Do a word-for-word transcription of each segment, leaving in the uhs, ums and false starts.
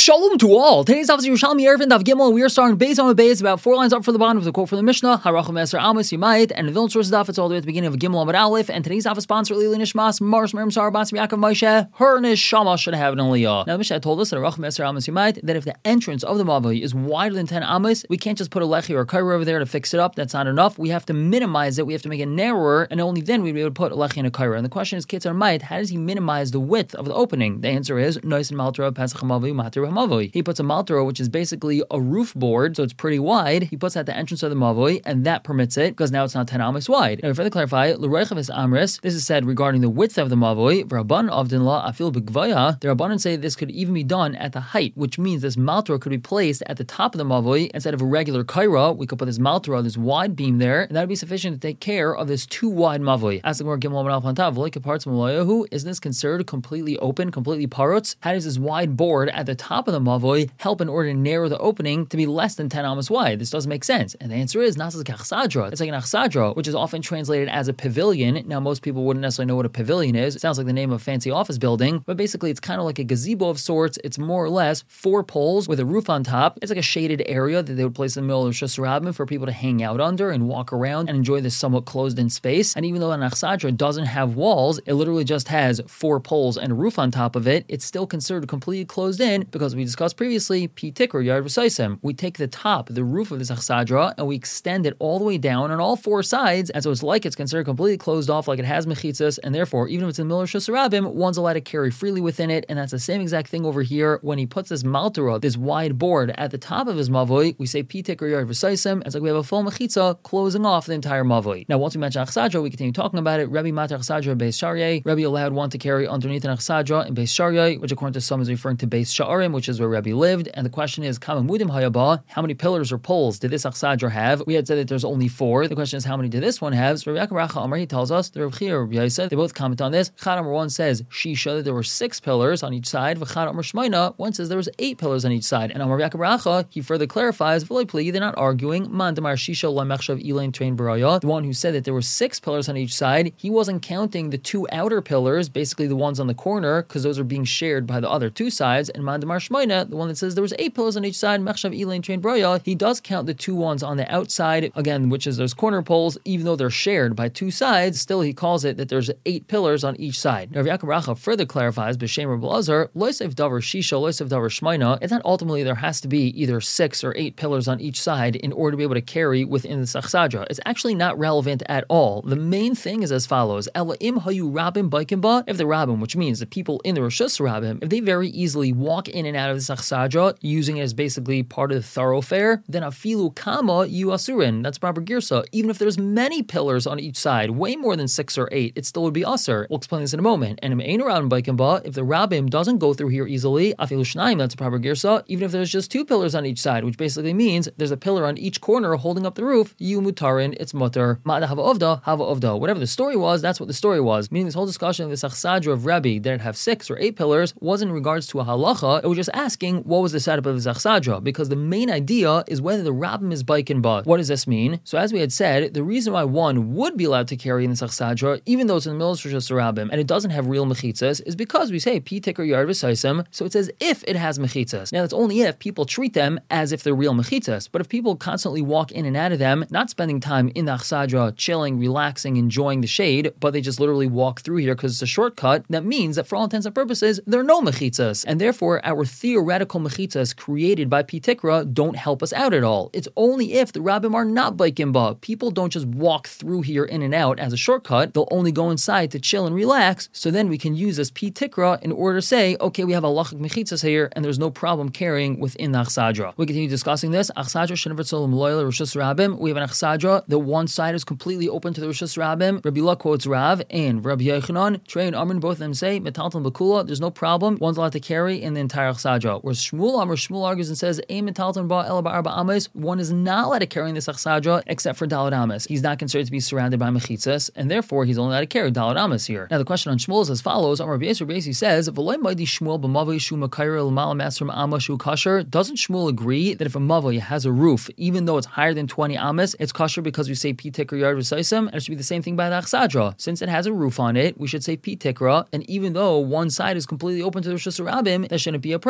Shalom to all. Today's officer Yerushalmi Ervin Daf Gimel, and we are starting Beis on Beis, about four lines up for the bottom with a quote from the Mishnah, Harachim Eser Amos Yimayit, and the Vilna source Daf. It's all the way at the beginning of Gimel Amud Aleph. And today's office sponsor Lili Nishmas Mars Miriam Sar Bas Yaakov Moshe. Her neshama should have an aliyah. Now the Mishnah told us that Harachim Eser Amos Yimayit, that if the entrance of the Mavoi is wider than ten amos, we can't just put a lechi or a kaira over there to fix it up. That's not enough. We have to minimize it. We have to make it narrower, and only then we'd be able to put a lechi and a kaira. And the question is, Ketzar Mayit, how does he minimize the width of the opening? The answer is Nois and Maltra Pesach Mavoi Matir Mavoi. He puts a maltero, which is basically a roof board, so it's pretty wide. He puts that at the entrance of the mavoi, and that permits it because now it's not ten amos wide. Now, to further clarify, l'reichavis amris, this is said regarding the width of the mavoi. V'rabban avdin la afil b'gvaya. The rabbanan say this could even be done at the height, which means this maltero could be placed at the top of the mavoi instead of a regular kaira. We could put this maltero, this wide beam there, and that would be sufficient to take care of this too wide mavoi. As the more gimel al pantav, like parts malayahu, is this considered completely open, completely parutz? How does this wide board at the top of the mavoi help in order to narrow the opening to be less than ten amos wide? This doesn't make sense. And the answer is Nasas Kachsadra. It's like an achsadra, which is often translated as a pavilion. Now, most people wouldn't necessarily know what a pavilion is. It sounds like the name of a fancy office building, but basically it's kind of like a gazebo of sorts. It's more or less four poles with a roof on top. It's like a shaded area that they would place in the middle of Shus Rabbim for people to hang out under and walk around and enjoy this somewhat closed-in space. And even though an achsadra doesn't have walls, it literally just has four poles and a roof on top of it, it's still considered completely closed in because we discussed previously, P Tikr Yard V'Saisem. We take the top, the roof of this achsadra, and we extend it all the way down on all four sides, and so it's like it's considered completely closed off, like it has mechitzas, and therefore, even if it's in the middle of Shus Rabbim, one's allowed to carry freely within it, and that's the same exact thing over here. When he puts this maltera, this wide board, at the top of his mavoi, we say P Tikr Yard V'Saisem. It's like we have a full mechitza closing off the entire mavoi. Now, once we mention achsadra, we continue talking about it. Rabbi Matar achsadra Beis Sharyeh. Rabbi allowed one to carry underneath an achsadra in Beis Sharyeh, which according to some is referring to Beis Sha'arim, which is where Rabbi lived. And the question is, Kama Mudim Hayaba, how many pillars or poles did this achsadra have? We had said that there's only four. The question is, how many did this one have? So Rabbi Yaakov Racha Amar, he tells us, the Rabbi Chia, Rabbi Yosef, they both comment on this. Chad Amar one says, Shisha, that there were six pillars on each side. V'chad Amar Shmaina, one says there was eight pillars on each side. And Amar Yaakov Racha, he further clarifies, V'loi they're not arguing. Man Damar Shisha Lamechshav Elaine Train Baraya, the one who said that there were six pillars on each side, he wasn't counting the two outer pillars, basically the ones on the corner, because those are being shared by the other two sides. And Man Damar Shmaina, the one that says there was eight pillars on each side, Mechshav Elaine Train Baraya, he does count the two ones on the outside, again, which is those corner poles, even though they're shared by two sides, still he calls it that there's eight pillars on each side. Now, Rav Yaakov Racha further clarifies, B'Shem Rabbi Elazar, Loisev Davar Shisha, Loisev Davar Shmaina, it's not ultimately there has to be either six or eight pillars on each side in order to be able to carry within the achsadra. It's actually not relevant at all. The main thing is as follows, Ela im hayu rabbim baikim ba, if the rabbim, which means the people in the Rishus Rabbim, if they very easily walk in and out of this achsadra, using it as basically part of the thoroughfare, then afilu kama yu asurin, that's proper girsa. Even if there's many pillars on each side, way more than six or eight, it still would be asur. We'll explain this in a moment. And im ein rabbim baikim ba, if the rabbim doesn't go through here easily, afilu shnaim, that's proper girsa, even if there's just two pillars on each side, which basically means there's a pillar on each corner holding up the roof, yu mutarin, it's mutar, ma'ada hava ovda, hava ovda. Whatever the story was, that's what the story was. Meaning this whole discussion of this achsadra of Rebbe, that it have six or eight pillars, wasn't in regards to a halacha, it was just asking what was the setup of this achsadra, because the main idea is whether the rabbim is baikin ba. What does this mean? So as we had said, the reason why one would be allowed to carry in this achsadra, even though it's in the middle of Rishus Rabbim, and it doesn't have real mechitzas, is because we say P Tikr Yard V'Saisem, so it says if it has mechitzas. Now that's only if people treat them as if they're real mechitzas, but if people constantly walk in and out of them, not spending time in the achsadra, chilling, relaxing, enjoying the shade, but they just literally walk through here because it's a shortcut, that means that for all intents and purposes, there are no mechitzas, and therefore our theoretical mechitzas created by P Tikra don't help us out at all. It's only if the rabbim are not baikim ba. People don't just walk through here in and out as a shortcut, they'll only go inside to chill and relax, so then we can use this P Tikra in order to say, okay, we have a halachic mechitzas here, and there's no problem carrying within the achsadra. We continue discussing this. Achsadra shenevertzol loyal Rishus Rabbim. We have an achsadra, the one side is completely open to the Rishus Rabbim. Rabbi Lah quotes Rav, and Rabbi Yochanan, Trey and Amrin, both of them say, metalton bakula, there's no problem, one's allowed to carry in the entire achsadra. Whereas Shmuel Amr, Shmuel argues and says, ein metalton ba ela ba'arba ames, one is not allowed to carry in this achsadra except for dalad ames. He's not considered to be surrounded by mechitzas, and therefore he's only allowed to carry dalad ames here. Now the question on Shmuel is as follows. Amr Rabbi Yisrael says, v'loy maidi Shmuel b'mavoi shu makayir l'mal masrim ama shu kasher. Doesn't Shmuel agree that if a mavoi has a roof, even though it's higher than twenty ames, it's kasher because we say P Tikra Yard V'Saisem, and it should be the same thing by the achsadra. Since it has a roof on it, we should say P Tikra, and even though one side is completely open to the Rishus Rabbim, that shouldn't be a problem.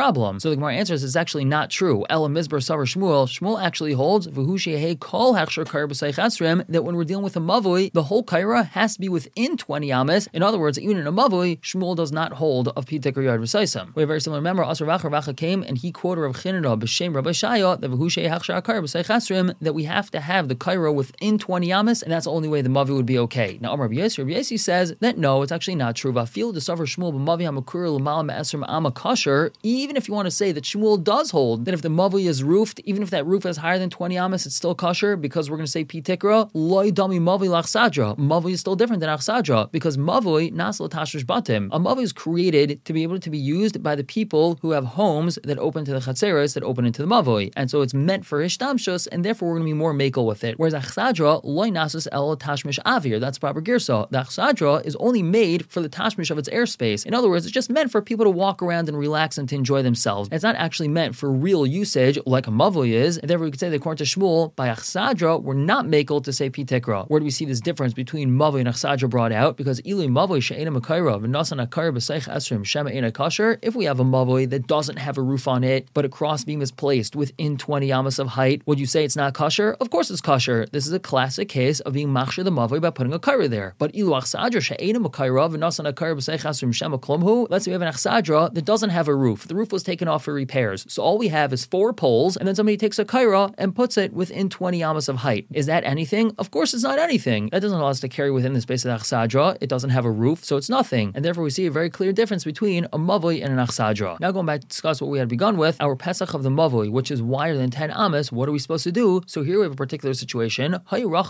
problem? So the Gemara answers it's actually not true. Ela Mizbar Savar Shmuel. Shmuel actually holds V'hu Shehei Kol Hechsher Kaira B'Seich Esrim that when we're dealing with a mavui, the whole kaira has to be within twenty amas. In other words, even in a mavui, Shmuel does not hold of Pi Tikra Yard V'Seisam. We have a very similar member. Asher Vacha Racha came and he quoted Rav Chinna B'Shem Rabbi Shaya that V'hu Shehei Hechsher Kaira B'Seich Esrim that we have to have the kaira within twenty amas, and that's the only way the mavui would be okay. Now, Amar Rabbi Yossi, Rabbi Yossi says that no, it's actually not true. Va'afil D'Savar Shmuel B'Mavi HaMakur L'Mal Me'Esrim Ama Kasher. Even if you want to say that Shmuel does hold that if the mavui is roofed, even if that roof is higher than twenty amas, it's still kosher because we're going to say Pi Tikra, Loi Dami Mavui L'Achsadra. Mavui is still different than Achsadra because Mavui Nasl Tashrish Batim. A mavui is created to be able to be used by the people who have homes that open to the Chatzeres that open into the mavui. And so it's meant for Hishtamshus, and therefore we're going to be more makel with it. Whereas Achsadra, Loi Nasus El Tashmish Avir. That's proper Girsa. The Achsadra is only made for the Tashmish of its airspace. In other words, it's just meant for people to walk around and relax and to enjoy themselves. It's not actually meant for real usage like a mavui is. And therefore we could say that according to Shmuel, by Achsadra, we're not makel to say Pi Tikra. Where do we see this difference between mavui and Achsadra brought out? Because Ili mavui she'ena makaira v'nasan akara b'seich esrim shema ena kasher. If we have a mavui that doesn't have a roof on it, but a crossbeam is placed within twenty amas of height, would you say it's not kosher? Of course it's kosher. This is a classic case of being machshir the mavui by putting a kaira there. But Ilu Achsadra she'ena makaira v'nasan akara b'seich esrim shema klomhu. Let's say we have an Achsadra that doesn't have a roof. The roof was taken off for repairs. So all we have is four poles, and then somebody takes a kaira and puts it within twenty amas of height. Is that anything? Of course it's not anything. That doesn't allow us to carry within the space of the Achsadra. It doesn't have a roof, so it's nothing. And therefore we see a very clear difference between a mavui and an Achsadra. Now going back to discuss what we had begun with, our Pesach of the mavui, which is wider than ten amas, what are we supposed to do? So here we have a particular situation.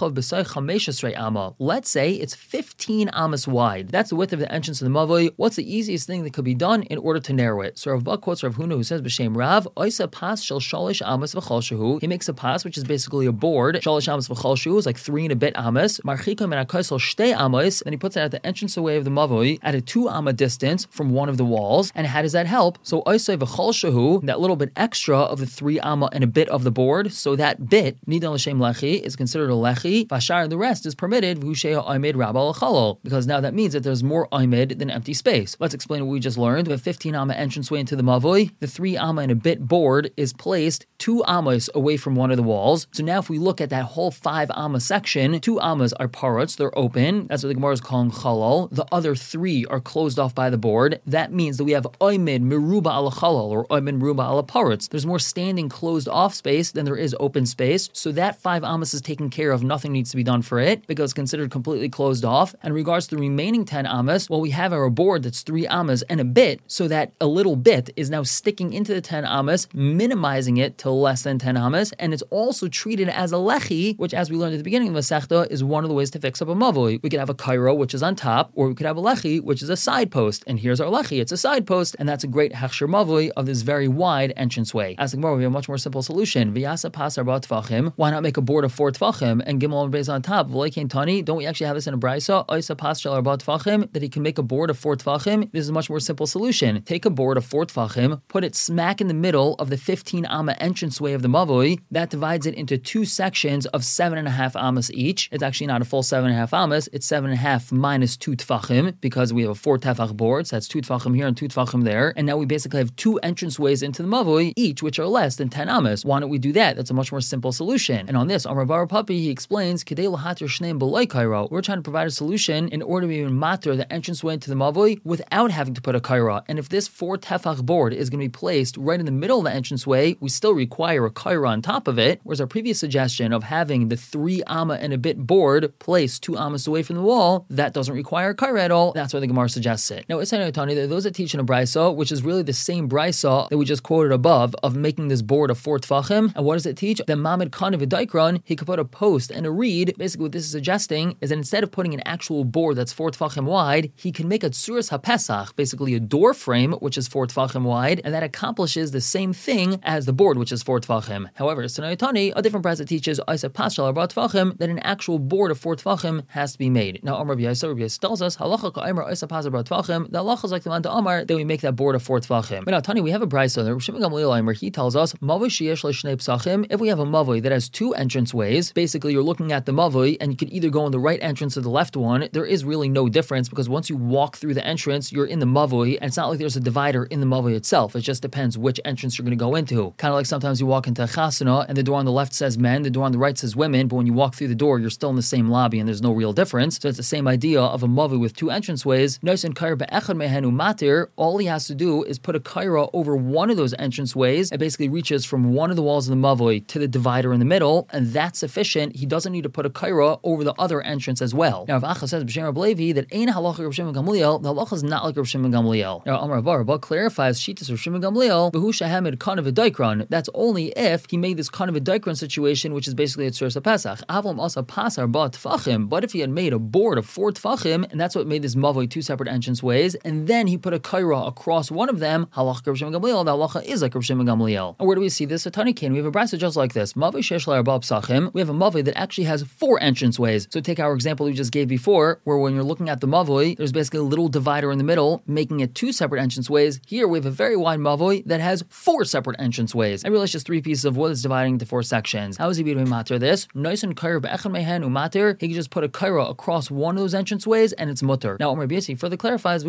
Let's say it's fifteen amas wide. That's the width of the entrance of the mavui. What's the easiest thing that could be done in order to narrow it? So Rav Bak quotes Rav Huna who says B'Shem Rav, Oisa pas shel shalish amas v'chol shehu. He makes a pas, which is basically a board. Shalish amas v'chol shehu is like three and a bit amas. Marchika min hakaisel shtei amas. Then he puts it at the entrance away of the mavui at a two amma distance from one of the walls. And how does that help? So Oisa v'chol shehu, that little bit extra of the three amma and a bit of the board. So that bit nidan l'shem lechi is considered a lechi. Vashar, the rest is permitted v'hushei ha'imid rabba l'chalol, because now that means that there's more imid than empty space. Let's explain what we just learned. We have fifteen amma entranceway into the mavui. The three amma and a bit board is placed two ammas away from one of the walls. So now if we look at that whole five amma section, two ammas are parutz, they're open. That's what the Gemara is calling chalal. The other three are closed off by the board. That means that we have oimid miruba ala chalal or oimid miruba ala parutz. There's more standing closed off space than there is open space. So that five ammas is taken care of. Nothing needs to be done for it because it's considered completely closed off. And in regards to the remaining ten ammas, well, we have our board that's three ammas and a bit, so that a little bit is now sticking into the ten ammas, minimizing it to less than ten ammas, and it's also treated as a lechi, which, as we learned at the beginning of the Masechta, is one of the ways to fix up a mavui. We could have a kairo, which is on top, or we could have a lechi, which is a side post. And here's our lechi, it's a side post, and that's a great hechsher mavui of this very wide entranceway. As the Gemara, we have a much more simple solution. V'yasa pas arba tvachim. Why not make a board of four tvachim and gimel and beis on top? V'leikein tani. Don't we actually have this in a brisa? Oisa pas shel arba tvachim, that he can make a board of four tvachim. This is a much more simple solution. Take a board of four tvachim, put it smack in the middle of the fifteen amma entranceway of the mavui. That divides it into two sections of seven and a half ammas each. It's actually not a full seven and a half ammas. It's seven and a half minus two tfachim because we have a four tefach board. So that's two tfachim here and two tfachim there. And now we basically have two entranceways into the mavui, each which are less than ten ammas. Why don't we do that? That's a much more simple solution. And on this, Amar Bar Papi, he explains, Kedei lahatir shneim b'loy kairo. We're trying to provide a solution in order to be matter the entranceway into the mavui without having to put a kaira. And if this four tefach board is going to be placed right in the middle of the entranceway, we still require a kaira on top of it. Whereas our previous suggestion of having the three amma and a bit board placed two ammas away from the wall, that doesn't require a kaira at all. That's why the Gemara suggests it. Now, it's Tani, those that teach in a brisa, which is really the same brisa that we just quoted above of making this board of four tfachim. And what does it teach? That Mamid Khan of a Daikron, he could put a post and a reed. Basically, what this is suggesting is that instead of putting an actual board that's four tfachim wide, he can make a tsuras hapesach, basically a door frame, which is four tfachim wide, and that accomplishes the same thing as the board, which is four tfachim. However, Tani, a different brisa teaches Isa Paschal arba tfachim, that an actual board of four tfachim has to be made. Now, Amar B'Yasa, Rabbi Yasa tells us halacha ka'amar Isa Paschal arba tfachim. The halacha is like the man to Amar that we make that board of four tfachim. But now, Tani, we have a brisa there. Shimon Gamliel Aimer, he tells us mavui sheyesh l'shnei psachim. If we have a mavui that has two entrance ways, basically you're looking at the mavui and you could either go in the right entrance or the left one. There is really no difference because once you walk through the entrance, you're in the mavui, and it's not like there's a divider in the mavui itself. itself. It just depends which entrance you're going to go into. Kind of like sometimes you walk into a chasana and the door on the left says men, the door on the right says women, but when you walk through the door, you're still in the same lobby and there's no real difference. So it's the same idea of a mavi with two entranceways. All he has to do is put a kaira over one of those entranceways. It basically reaches from one of the walls of the mavoi to the divider in the middle, and that's sufficient. He doesn't need to put a kaira over the other entrance as well. Now, if Acha says B'Shem Reb Levi that ain't halacha Reb Shimon Gamliel, the halacha is not like Reb Shimon Gamliel. Now, Amar Bar Rabba clarifies Shitas Reb Shimon Gamliel, Behu Shehamid Kan of a Daikron. That's only if he made this Kan of a Daikron situation, which is basically a Tzuras Pesach. Avlam Asa Pasar Ba Tfachim. But if he had made a board of four Tfachim, and that's what made this mavoi two separate entrance ways, and then he put a kaira across one of them, halacha Reb Shimon Gamliel, the halacha is like Reb Shimon Gamliel. And where do we see this? A Tani Kain, we have a brasa just like this. Mavoi shesh la'arba psachim. We have a mavoi that actually has four entrance ways. So take our example we just gave before, where when you're looking at the mavoi, there's basically a little divider in the middle, making it two separate entrance ways. Here we have a very wide mavoi that has four separate entrance ways. I realize just three pieces of wood is dividing into four sections. How is he be doing matter this? Nice and kaira be'echad mehen umater. He can just put a kaira across one of those entrance ways and it's mutter. Now, Omer Biasi further clarifies,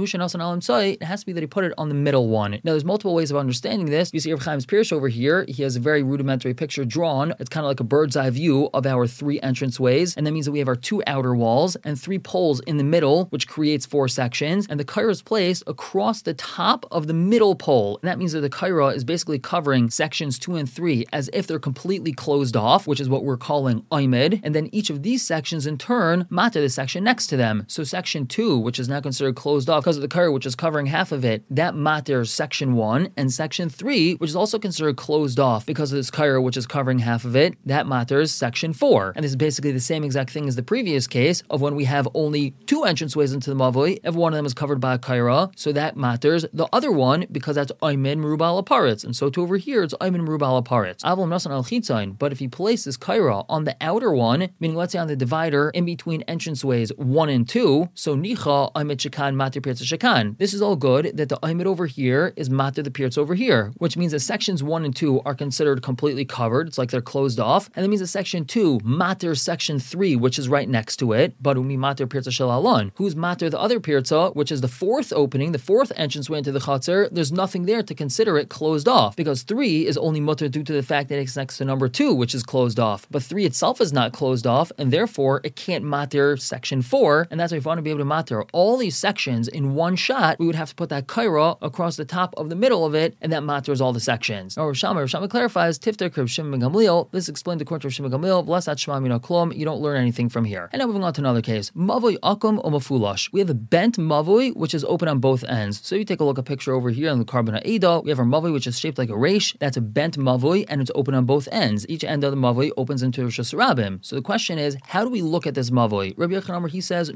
it has to be that he put it on the middle one. Now, there's multiple ways of understanding this. You see Rav Chaim's Pirush over here. He has a very rudimentary picture drawn. It's kind of like a bird's eye view of our three entrance ways, and that means that we have our two outer walls and three poles in the middle, which creates four sections, and the kaira is placed across the top of the middle pole, and that means that the kaira is basically covering sections two and three as if they're completely closed off, which is what we're calling oimid, and then each of these sections in turn matter the section next to them. So section two, which is now considered closed off because of the kaira, which is covering half of it, that matters section one, and section three, which is also considered closed off because of this kaira, which is covering half of it, that matters section four. And this is basically the same exact thing as the previous case of when we have only two entranceways into the mavoi, if one of them is covered by a kaira, so that matters the other one because that's aymin merubal aparitz, and so to over here it's aymin merubal aparitz. Avlam nasan al chitzain, but if he places kaira on the outer one, meaning let's say on the divider in between entranceways one and two, so nicha aymin shekan matir pirtz shekan. This is all good that the aymin over here is matir the pirtz over here, which means that sections one and two are considered completely covered. It's like they're closed off, and that means that section two matir section three, which is right next to it. But umi matir pirtza shel alon. Who's matir the other pirtza, which is the fourth opening, the fourth entranceway into the chatzar? There's nothing there to consider it closed off because three is only mutter due to the fact that it's next to number two, which is closed off. But three itself is not closed off, and therefore it can't matir section four. And that's why if we want to be able to matir all these sections in one shot, we would have to put that kaira across the top of the middle of it, and that maters all the sections. Now, Rav Shammai, Rav Shammai clarifies, Tifter Rav Shimon ben Gamliel. This explained according to Rav Shimon ben Gamliel. V'lasat shema min haklum. You don't learn anything from here. And now moving on to another case. Mavoi akum o mafulash. We have a bent mavoi which is open on both ends. So you take a look at a picture over here on the carbon ha'eda. We have our mavoi which is shaped like a reish. That's a bent mavoi and it's open on both ends. Each end of the mavoi opens into Rosh Hashanah. So the question is, how do we look at this mavoi? Rabbi Yochanan, he says,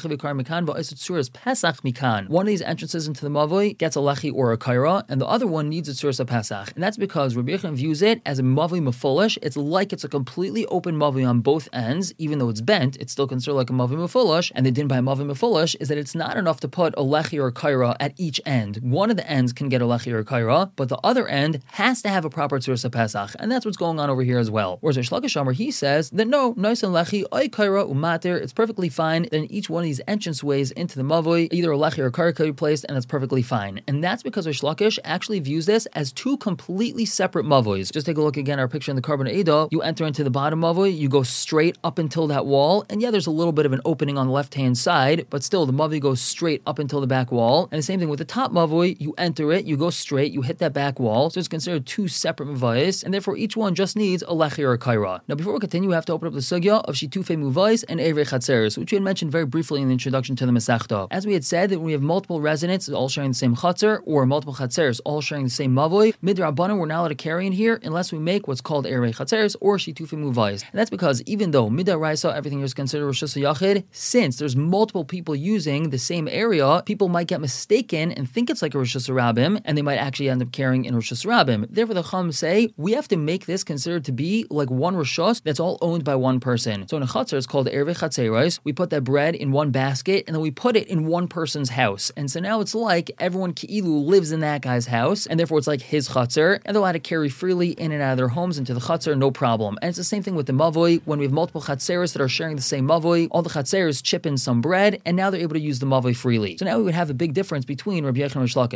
one of these entrances into the mavoi gets a lechi or a kaira, and the other one needs a tzuras pesach. And that's because Rabbi Yochanan views it as a mavoi mefulash. It's like it's a completely open mavoi on both ends, even though it's bent, it's still considered like a mavoi mefulash. And the din by mavoi mefulash is that it's not enough to put a lechi or a kaira at each end. One of the ends can get a lechi or a kaira, but the other end has to have a proper tzuras pesach, and that's what's going on over here as well. Whereas Rish Lakish Amar, he says that no, nice and lechi, oy kaira umatir, it's perfectly fine that in each one of these entranceways into the mavoi, either a lechi or a kaira could be placed, and that's perfectly fine. And that's because Rish Lakish actually views this as two completely separate mavois. Just take a look again at our picture in the carbon Eidah. You enter into the bottom mavoi, you go straight up until that wall, and yeah, there's a little bit of an opening on the left-hand side, but still the mavoi goes straight up until the back wall. And the same thing with the top mavoi, you enter it, you go straight, you hit that back wall, so it's considered two separate mavais, and therefore each one just needs a lechi or a kaira. Now before we continue, we have to open up the sugya of shitufei muvais and eirei chatzeres, which we had mentioned very briefly in the introduction to the Masechta. As we had said, that when we have multiple residents all sharing the same chatzer, or multiple chatzeres all sharing the same mavoi, midrabanan we're not allowed to carry in here unless we make what's called eirei chatzeres or shitufei muvais. And that's because even though midaraisa everything here is considered Rosh Hashanah Yachid, since there's multiple people using the same area, people might get mistaken and think it's like a Rosh Hashanah, and they might actually end up carrying in Rosh Hashanah. Therefore, the Chum say we have to make this considered to be like one Rosh that's all owned by one person. So in a chatzar, it's called ervei chatzeros. We put that bread in one basket and then we put it in one person's house. And so now it's like everyone ki'ilu lives in that guy's house, and therefore it's like his chatzar, and they're allowed to carry freely in and out of their homes into the chatzar, no problem. And it's the same thing with the mavoi. When we have multiple chatzeros that are sharing the same mavoi, all the chatzeros chip in some bread, and now they're able to use the mavoi freely. So now we would have a big difference between Rabbi Yochanan and Rish Lakish. According to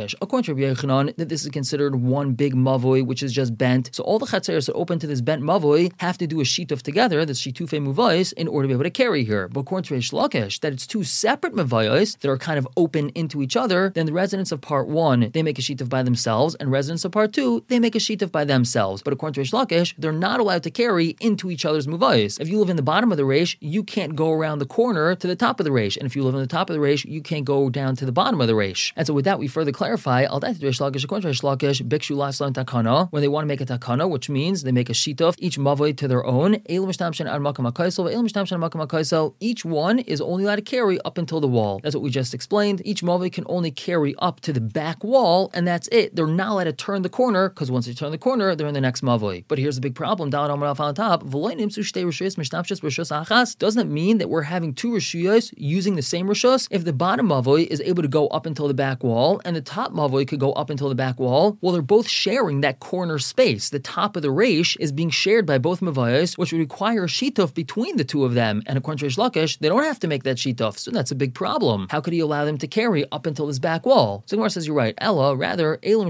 according to Rabbi Yochanan, that this is considered one big mavoi, which is just bent. So all the chatzeros that open to this bent mavoi have to do a shituf together, the shitufe muvais, in order to be able to carry here. But according to Reish Lakish, that it's two separate mavais that are kind of open into each other, then the residents of part one, they make a shituf by themselves, and residents of part two, they make a shituf by themselves. But according to Reish Lakish, they're not allowed to carry into each other's muvais. If you live in the bottom of the reish, you can't go around the corner to the top of the reish. And if you live on the top of the reish, you can't go down to the bottom of the reish. And so with that, we further clarify, al da'at Reish Lakish, according to Reish Lakish, bikshu la'aslan takana, when they want to make a takana, which means they make a shituf, each mavoi to their own, each one is only allowed to carry up until the wall. That's what we just explained. Each mavoi can only carry up to the back wall, and that's it. They're not allowed to turn the corner, because once they turn the corner, they're in the next mavoi. But here's the big problem, down on top, doesn't mean that we're having two rishuyos using the same rishus. If the bottom mavoi is able to go up until the back wall, and the top mavoi could go up until the back wall, well, they're both sharing that corner space. The top of the reish is being shared by both mavayos, which would require a shituf between the two of them. And according to Reish Lakish, they don't have to make that shituf, so that's a big problem. How could he allow them to carry up until this back wall? So Gemara says you're right. Ella, rather, each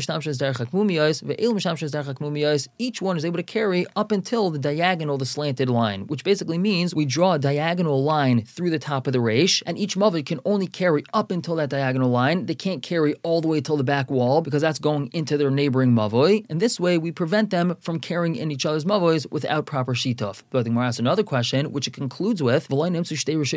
one is able to carry up until the diagonal, the slanted line, which basically means we draw a diagonal line through the top of the reish, and each mavoi can only carry up until that diagonal line. They can't carry all the way till the back wall, because that's going into their neighboring mavoi, and this way we prevent them from carrying in each other's mavois without proper shituf. But the Gemara asks another question, which it concludes with, does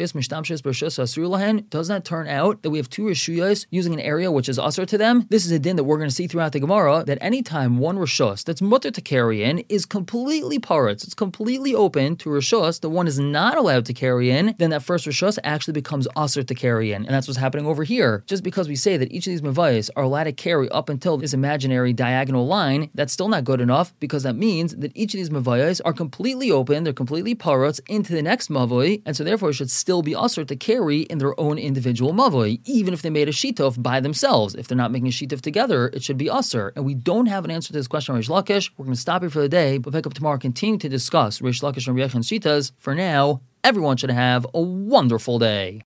not turn out that we have two rishuyos using an area which is usher to them? This is a din that we're going to see throughout the Gemara, that anytime one rishus that's mutter to carry in is completely paratz, it's completely open to rishus that one is not allowed to carry in, then that first rishus actually becomes usher to carry in. And that's what's happening over here. Just because we say that each of these mavais are allowed to carry up until this imaginary diagonal line, that's still not good enough, because that means that each of these mavais are completely open, they're completely parutz into the next mavoi, and so therefore it should still be usher to carry in their own individual mavoi, even if they made a shituf by themselves. If they're not making a shituf together, it should be usher. And we don't have an answer to this question on Reish Lakish. We're going to stop here for the day, but pick up tomorrow, continue to discuss Reish Lakish and Rabbi Yochanan's shitas. For now, everyone should have a wonderful day.